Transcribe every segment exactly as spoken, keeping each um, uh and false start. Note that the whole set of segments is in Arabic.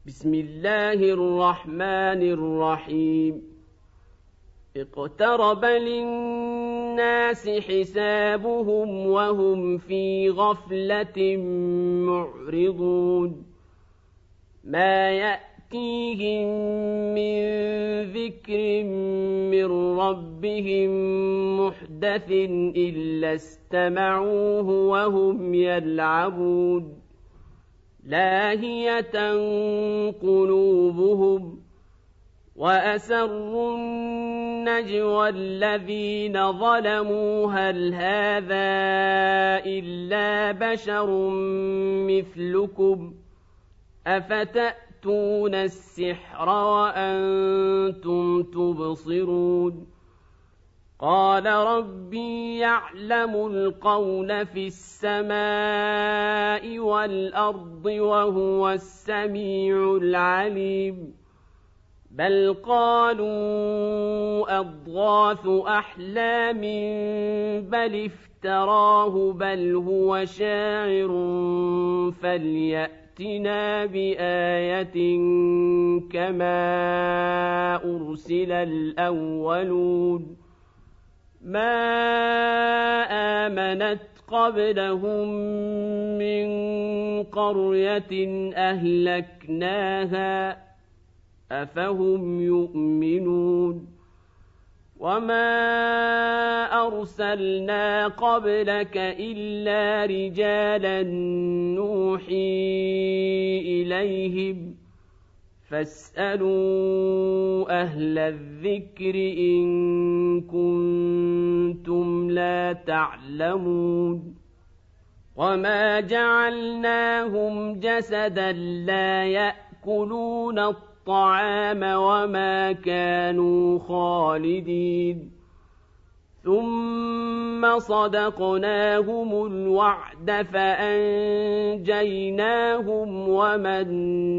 بسم الله الرحمن الرحيم اقترب للناس حسابهم وهم في غفلة معرضون ما يأتيهم من ذكر من ربهم محدث إلا استمعوه وهم يلعبون لاهية قلوبهم وأسروا النجوى الذين ظلموا هل هذا إلا بشر مثلكم أفتأتون السحر وأنتم تبصرون قال ربي يعلم القول في السماء والأرض وهو السميع العليم بل قالوا أضغاث أحلام بل افتراه بل هو شاعر فليأتنا بآية كما أرسل الأولون ما آمنت قبلهم من قرية أهلكناها أفهم يؤمنون وما أرسلنا قبلك إلا رجالا نوحي إليهم فاسألوا أهل الذكر إن كنتم لا تعلمون وما جعلناهم جسدا لا يأكلون الطعام وما كانوا خالدين ثم صدقناهم الوعد فأنجيناهم ومن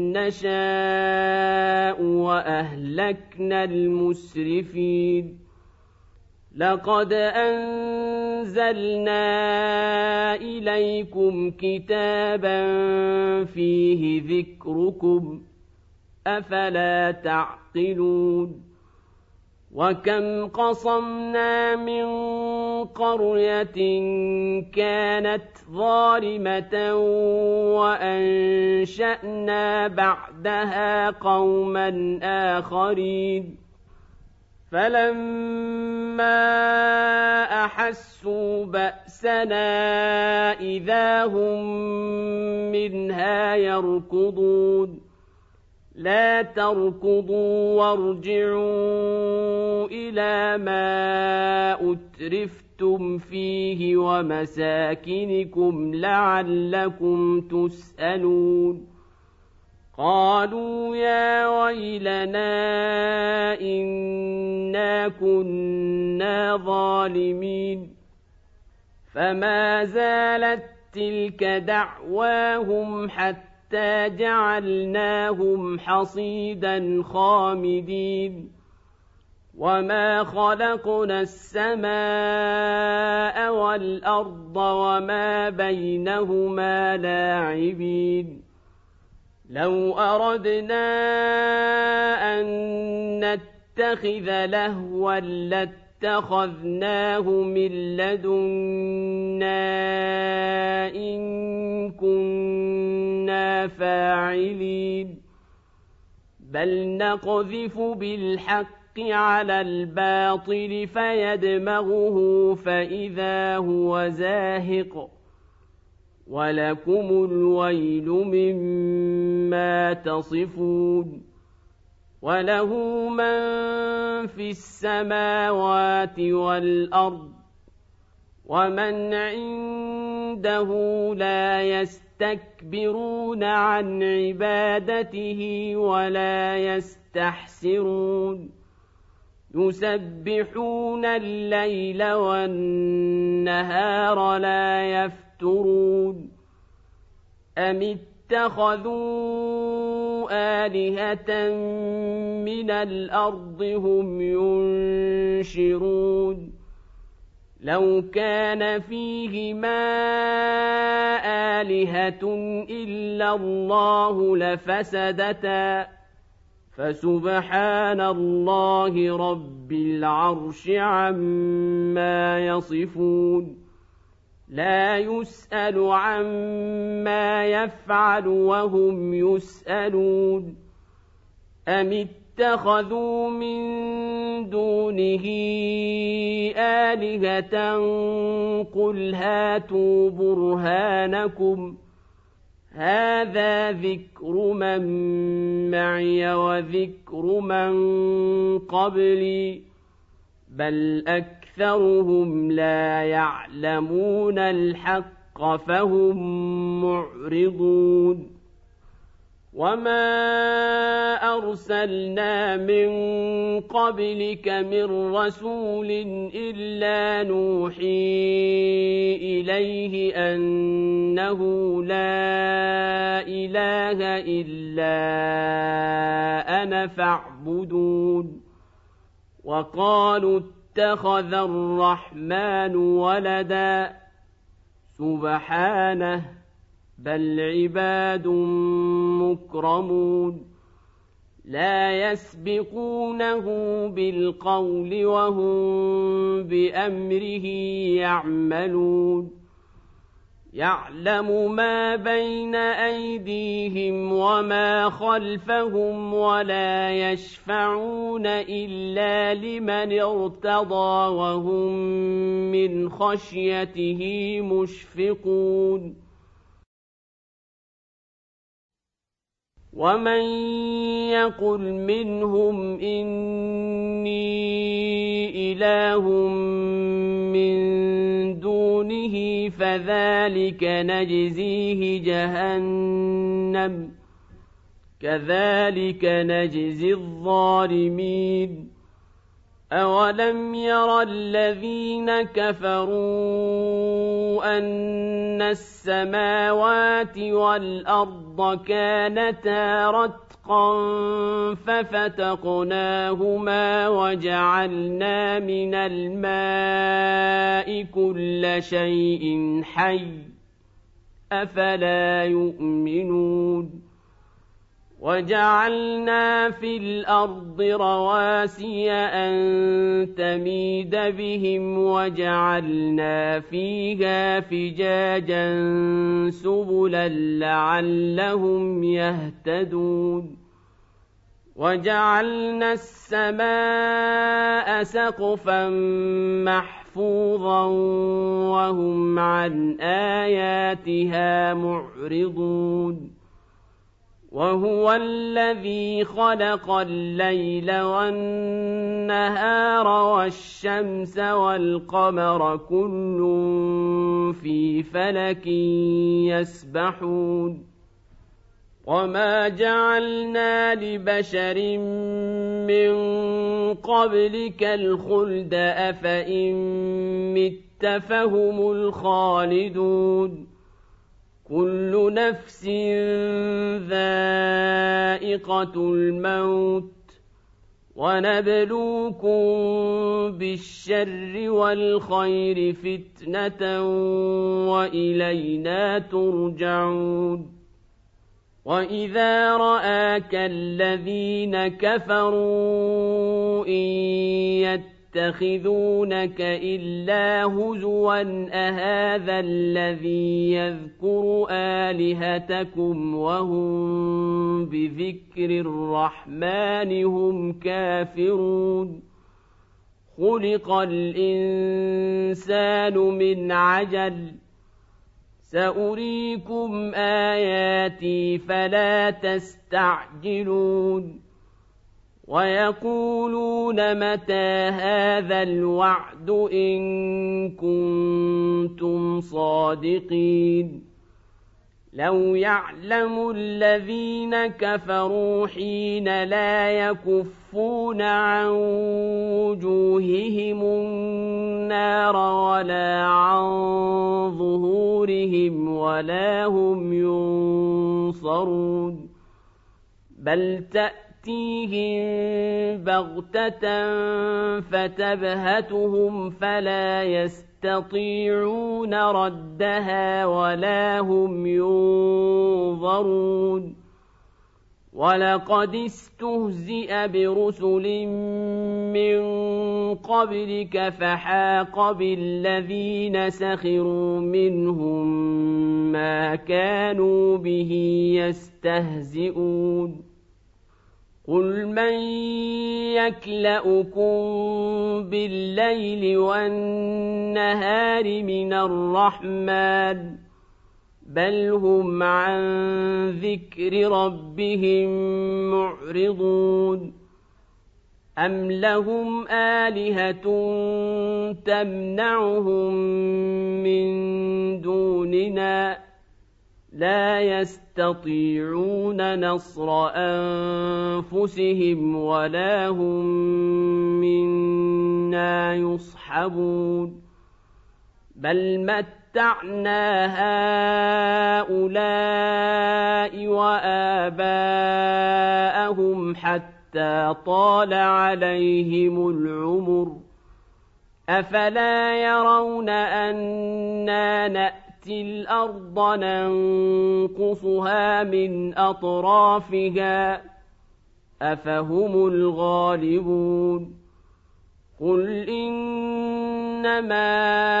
نشاء وأهلكنا المسرفين لقد أنزلنا إليكم كتابا فيه ذكركم أفلا تعقلون وكم قصمنا من قرية كانت ظالمة وأنشأنا بعدها قوما آخرين فلما أحسوا بأسنا إذا هم منها يركضون لا تركضوا وارجعوا إلى ما أترفتم فيه ومساكنكم لعلكم تسألون قالوا يا ويلنا إنا كنا ظالمين فما زالت تلك دعواهم حتى حتى جعلناهم حصيدا خامدين وما خلقنا السماء والأرض وما بينهما لاعبين لو أردنا أن نتخذ لهوا لاتخذناه من لدنا إن كنا فاعلين بل نقذف بالحق على الباطل فيدمغه فإذا هو زاهق ولكم الويل مما تصفون وله من في السماوات والأرض ومن عنده لا يستكبرون عن عبادته ولا يستحسرون يسبحون الليل والنهار لا يفترون أم اتخذوا آلهة من الأرض هم ينشرون لو كان فيهما آلهة إلا الله لفسدتا فسبحان الله رب العرش عما يصفون لا يسأل عما يفعل وهم يسألون أم اتخذوا من دونه آلهة قل هاتوا برهانكم هذا ذكر من معي وذكر من قبلي بل أكثرهم لا يعلمون الحق فهم معرضون وما أرسلنا من قبلك من رسول إلا نوحي إليه أنه لا إله إلا أنا فاعبدون وقالوا اتخذ الرحمن ولدا سبحانه بل عباد مكرمون لا يسبقونه بالقول وهم بأمره يعملون يعلم ما بين أيديهم وما خلفهم ولا يشفعون إلا لمن ارتضى وهم من خشيته مشفقون ومن يقل منهم إني إله من دونه فذلك نجزيه جهنم كذلك نجزي الظالمين أولم ير الذين كفروا أن السماوات والأرض كانتا رتقا ففتقناهما وجعلنا من الماء كل شيء حي أفلا يؤمنون وجعلنا في الأرض رواسي أن تميد بهم وجعلنا فيها فجاجا سبلا لعلهم يهتدون وجعلنا السماء سقفا محفوظا وهم عن آياتها معرضون وهو الذي خلق الليل والنهار والشمس والقمر كل في فلك يسبحون وما جعلنا لبشر من قبلك الخلد أفإن مت فهم الخالدون كل نفس ذائقة الموت ونبلوكم بالشر والخير فتنة وإلينا ترجعون وإذا رآك الذين كفروا إن يتخذونك إلا هزوا أهذا الذي يذكر آلهتكم وهم بذكر الرحمن هم كافرون خلق الإنسان من عجل سأريكم آياتي فلا تستعجلون ويقولون متى هذا الوعد إن كنتم صادقين لو يعلم الذين كفروا حين لا يكفون عن وجوههم النار ولا عن ظهورهم ولا هم ينصرون بل تأتي تأتيهم بغتة فتبهتهم فلا يستطيعون ردها ولا هم ينظرون ولقد استهزئ برسل من قبلك فحاق بالذين سخروا منهم ما كانوا به يستهزئون قل من يكلؤكم بالليل والنهار من الرحمن بل هم عن ذكر ربهم معرضون أم لهم آلهة تمنعهم من دوننا لا يستطيعون نصر أنفسهم ولا هم منا يصحبون بل متعنا هؤلاء وآباءهم حتى طال عليهم العمر أفلا يرون أنا نأتي الأرض ننقصها من أطرافها أفهم الغالبون قل إنما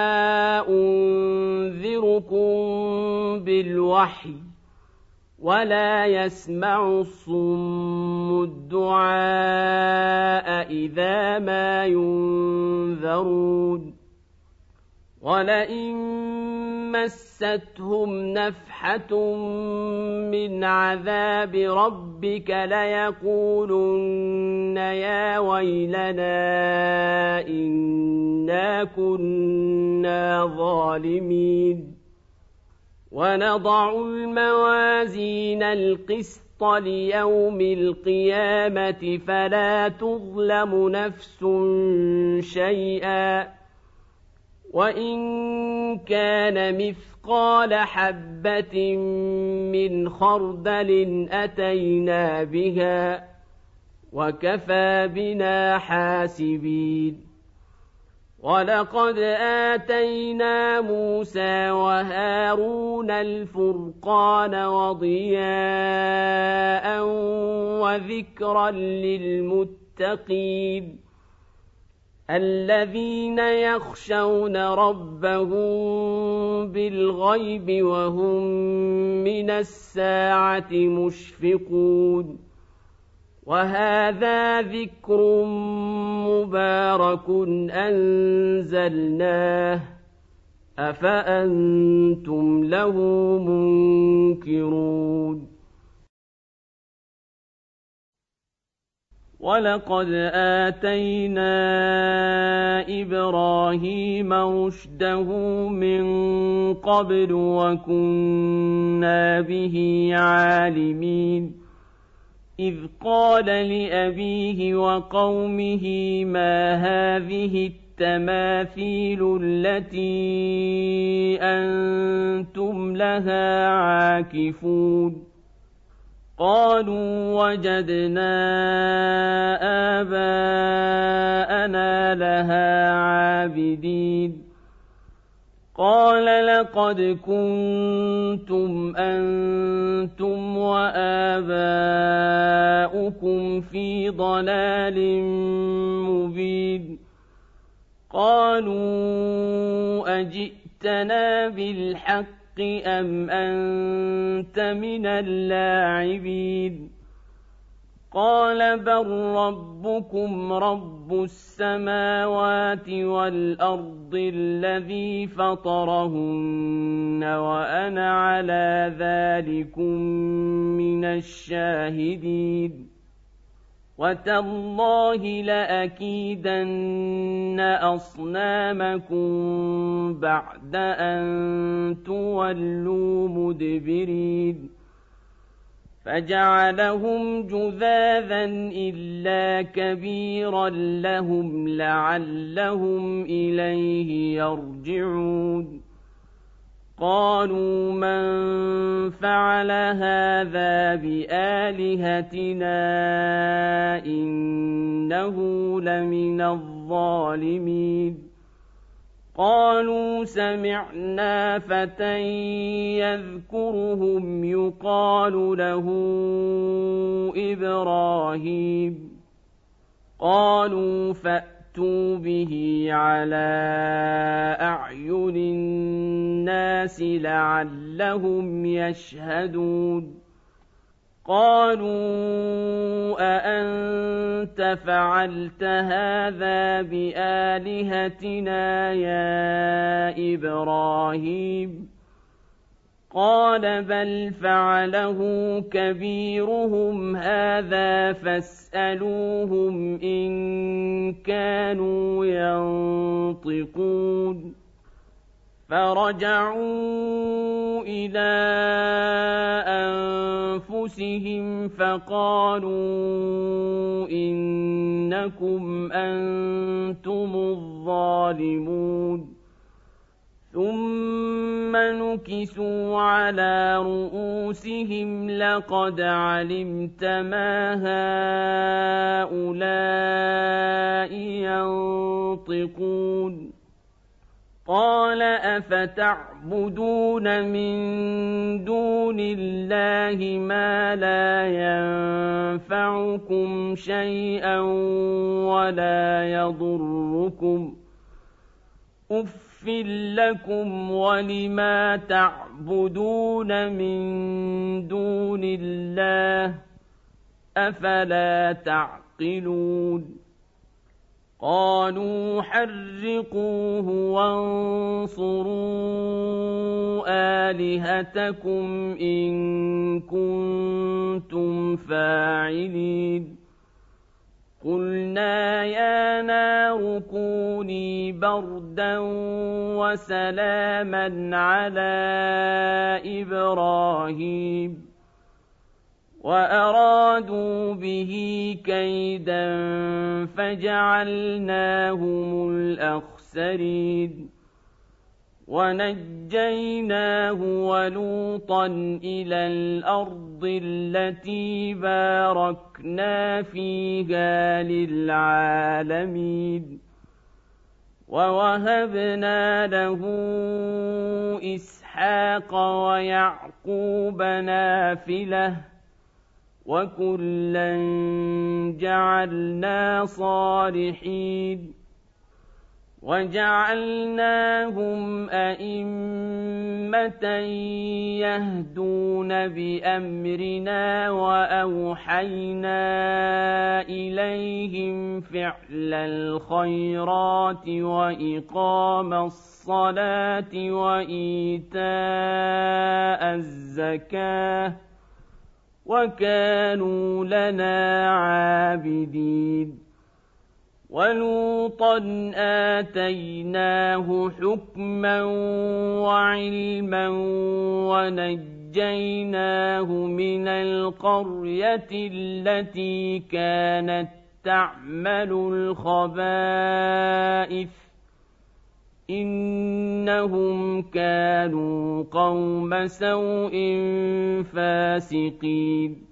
أنذركم بالوحي ولا يسمع الصم الدعاء إذا ما ينذرون ولئن مستهم نفحة من عذاب ربك ليقولن يا ويلنا إنا كنا ظالمين ونضع الموازين القسط ليوم القيامة فلا تظلم نفس شيئا وإن كان مثقال حبة من خردل أتينا بها وكفى بنا حاسبين ولقد آتينا موسى وهارون الفرقان وضياء وذكرا للمتقين الذين يخشون ربهم بالغيب وهم من الساعة مشفقون وهذا ذكر مبارك أنزلناه أفأنتم له منكرون ولقد آتينا إبراهيم رشده من قبل وكنا به عالمين إذ قال لأبيه وقومه ما هذه التماثيل التي أنتم لها عاكفون قالوا وجدنا آباءنا لها عابدين قال لقد كنتم أنتم وآباؤكم في ضلال مبين قالوا أجئتنا بالحق أم أنت من اللاعبين قال بل ربكم رب السماوات والأرض الذي فطرهن وأنا على ذلكم من الشاهدين وتالله لأكيدن أصنامكم بعد أن تولوا مدبرين فجعلهم جذاذا إلا كبيرا لهم لعلهم إليه يرجعون قالوا من فعل هذا بآلهتنا إنه لمن الظالمين قالوا سمعنا فتى يذكرهم يقال له إبراهيم قالوا فأتوا به على أعين الناس لعلهم يشهدون قالوا أأنت فعلت هذا بآلهتنا يا إبراهيم قال بل فعله كبيرهم هذا فاسألوهم إن كانوا ينطقون فرجعوا إلى أنفسهم فقالوا إنكم أنتم الظالمون ثم نكسوا على رؤوسهم لقد علمت ما هؤلاء ينطقون قال أفتعبدون من دون الله ما لا ينفعكم شيئا ولا يضركم أف لكم ولما تعبدون من دون الله أفلا تعقلون قالوا حرقوه وانصروا آلهتكم إن كنتم فاعلين قلنا يا نار كوني بردا وسلاما على إبراهيم وأرادوا به كيدا فجعلناهم الأخسرين ونجيناه ولوطا إلى الأرض التي باركنا فيها للعالمين ووهبنا له إسحاق ويعقوب نافلة وكلا جعلنا صالحين وجعلناهم أئمة يهدون بأمرنا وأوحينا إليهم فعل الخيرات وإقام الصلاة وإيتاء الزكاة وكانوا لنا عابدين ولوطا آتيناه حكما وعلما ونجيناه من القرية التي كانت تعمل الخبائث إنهم كانوا قوم سوء فاسقين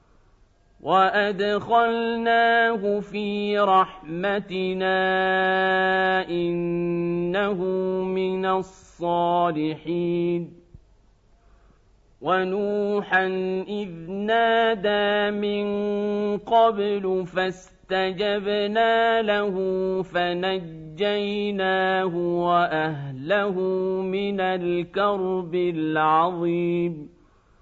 وأدخلناه في رحمتنا إنه من الصالحين ونوحا إذ نادى من قبل فاستجبنا له فنجيناه وأهله من الكرب العظيم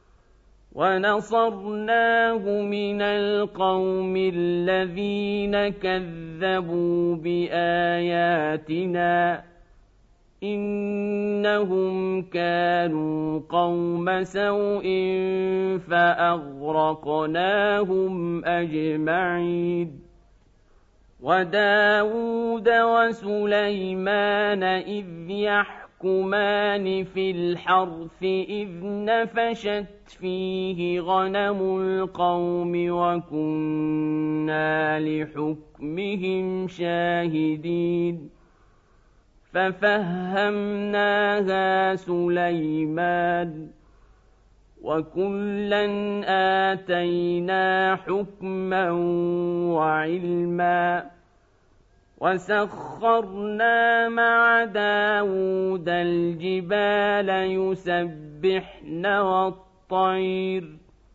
ونصرناه من القوم الذين كذبوا بآياتنا إنهم كانوا قوم سوء فأغرقناهم أجمعين وداود وسليمان إذ يحكمان في الحرث إذ نفشت فيه غنم القوم وكنا لحكمهم شاهدين ففهمناها سليمان وكلا آتينا حكما وعلما وسخرنا مع داود الجبال يسبحن والطير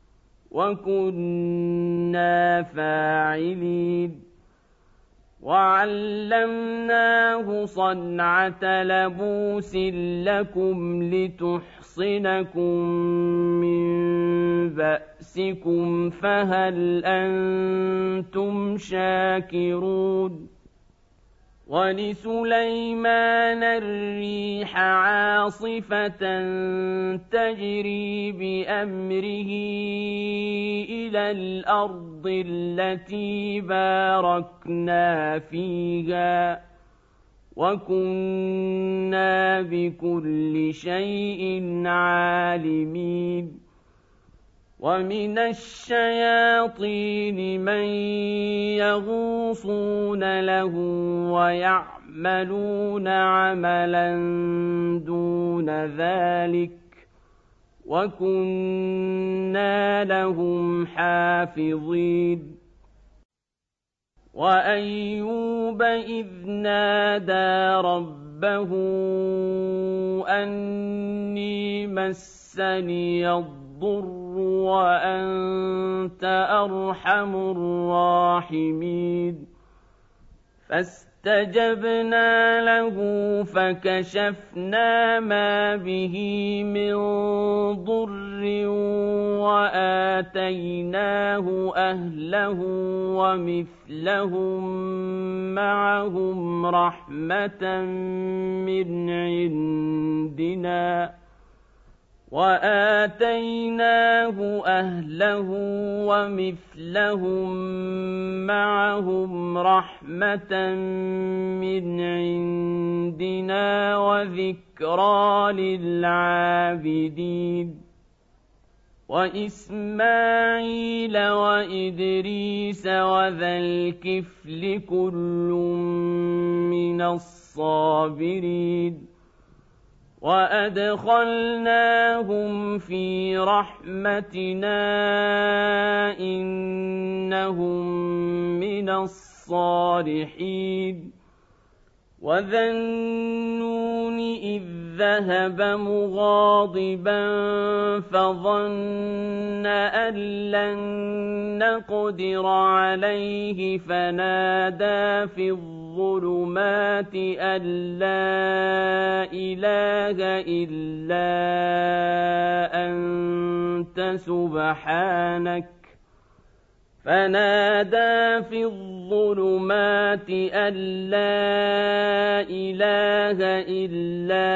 وكنا فاعلين وعلمناه صنعة لبوس لكم لتحصنكم من بأسكم فهل أنتم شاكرون ولسليمان الريح عاصفة تجري بأمره إلى الأرض التي باركنا فيها وكنا بكل شيء عالمين ومن الشياطين من يغوصون له ويعملون عملا دون ذلك وكنا لهم حافظين وأيوب إذ نادى ربه أني مسني الضر وأنت أرحم الراحمين فاستجبنا له فكشفنا ما به من ضر وآتيناه أهله ومثلهم معهم رحمة من عندنا وآتيناه أهله ومثلهم معهم رحمة من عندنا وذكرى للعابدين وإسماعيل وإدريس وذا الكفل كل من الصابرين وأدخلناهم في رحمتنا إنهم من الصالحين وذا النون إذ ذهب مغاضبا فظن أن لن نقدر عليه فنادى في الظلمات أن لا إله إلا أنت سبحانك فنادى في الظلمات أن لا إله إلا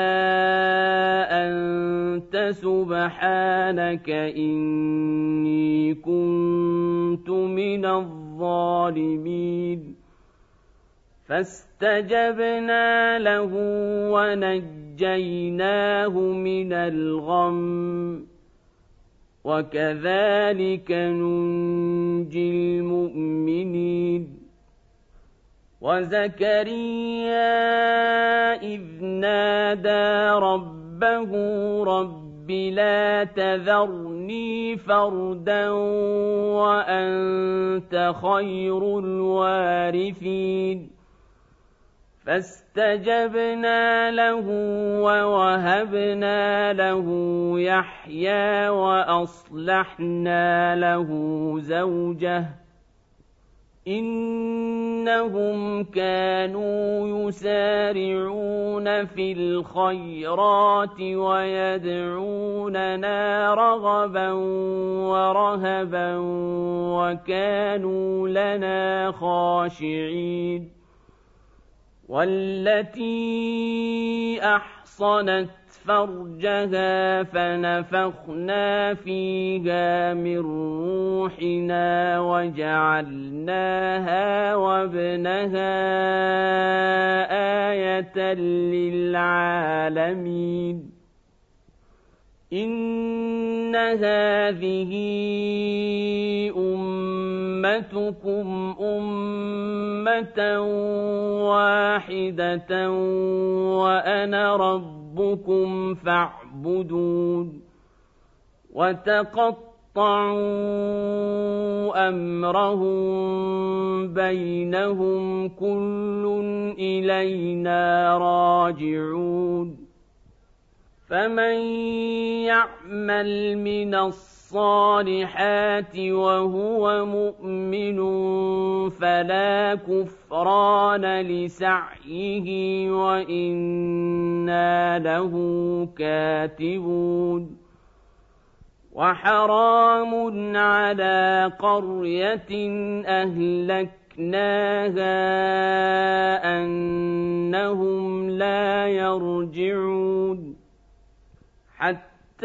أنت سبحانك إني كنت من الظالمين فاستجبنا له ونجيناه من الغم وكذلك ننجي المؤمنين وزكريا إذ نادى ربه رب لا تذرني فردا وأنت خير الوارثين فاستجبنا له ووهبنا له يحيى وأصلحنا له زوجه إنهم كانوا يسارعون في الخيرات ويدعوننا رغبا ورهبا وكانوا لنا خاشعين والتي أحصنت فرجها فنفخنا فيها من روحنا وجعلناها وابنها آية للعالمين إن هذه أمة أمتكم أمة واحدة وأنا ربكم فاعبدون وتقطعوا أمرهم بينهم كل إلينا راجعون فمن يعمل من الصالحات وهو مؤمن فلا كفران لسعيه وإنا له كاتبون وحرام على قرية أهلكناها أنهم لا يرجعون حتى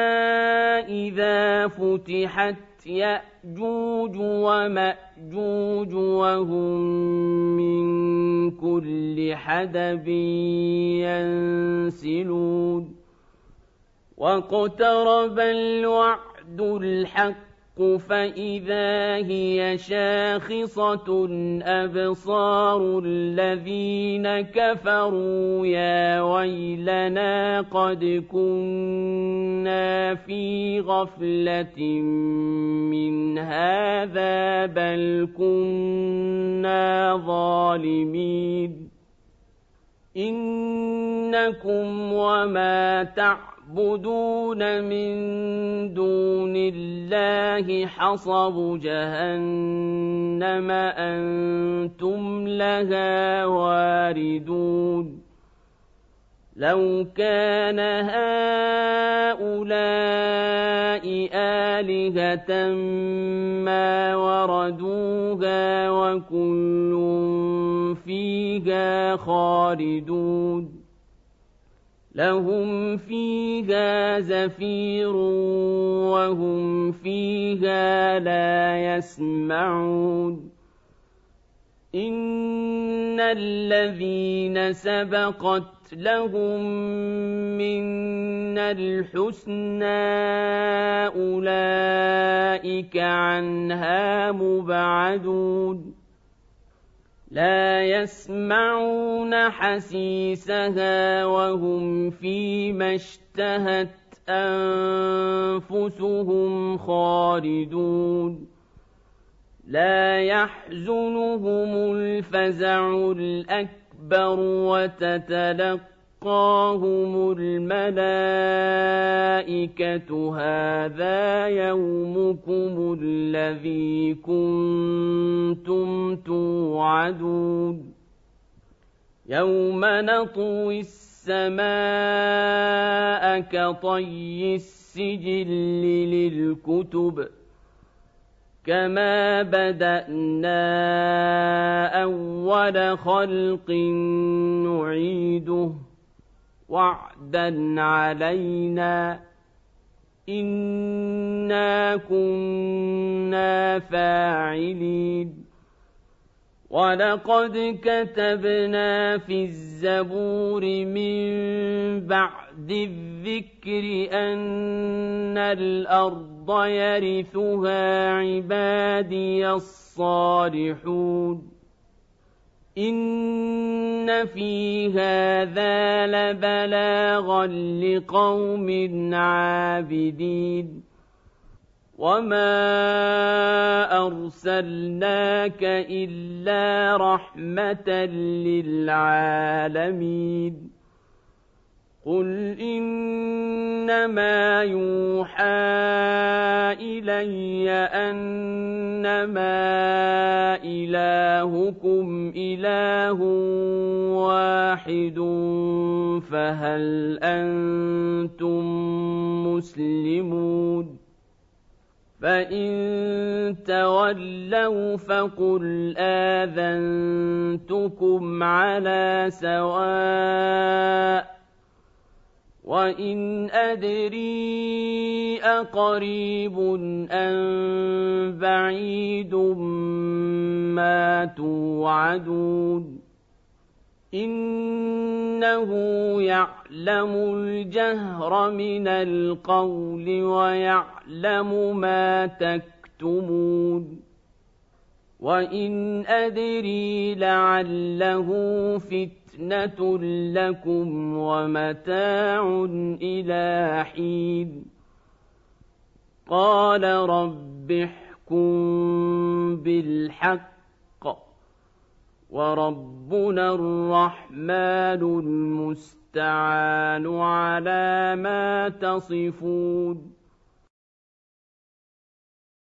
إذا فتحت يأجوج ومأجوج وهم من كل حدب ينسلون واقترب الوعد الحق فإذا هي شاخصة أبصار الذين كفروا يا ويلنا قد كنا في غفلة من هذا بل كنا ظالمين إنكم وما تعلمون تعبدون من دون الله حصب جهنم أنتم لها واردون لو كان هؤلاء آلهة ما وردوها وكل فيها خالدون لهم فيها زفير وهم فيها لا يسمعون إن الذين سبقت لهم منا الحسنى أولئك عنها مبعدون لا يسمعون حسيسها وهم فيما اشتهت أنفسهم خالدون لا يحزنهم الفزع الأكبر وتتلقاهم الملائكة هذا يومكم الذي كنتم توعدون يوم نطوي السماء كطي السجل للكتب كما بدأنا أول خلق نعيده وعدا علينا إنا كنا فاعلين ولقد كتبنا في الزبور من بعد الذكر أن الأرض يرثها عبادي الصالحون إن في هذا لبلاغا لقوم عابدين وما أرسلناك إلا رحمة للعالمين قل إنما يوحى إلي أنما إلهكم إله واحد فهل أنتم مسلمون فإن تولوا فقل آذنتكم على سواء وإن أدري أقريب أم بعيد ما توعدون إنه يعلم الجهر من القول ويعلم ما تكتمون وإن أدري لعله فتنة لكم ومتاع إلى حين قال رب احكم بالحق وربنا الرحمن المستعان على ما تصفون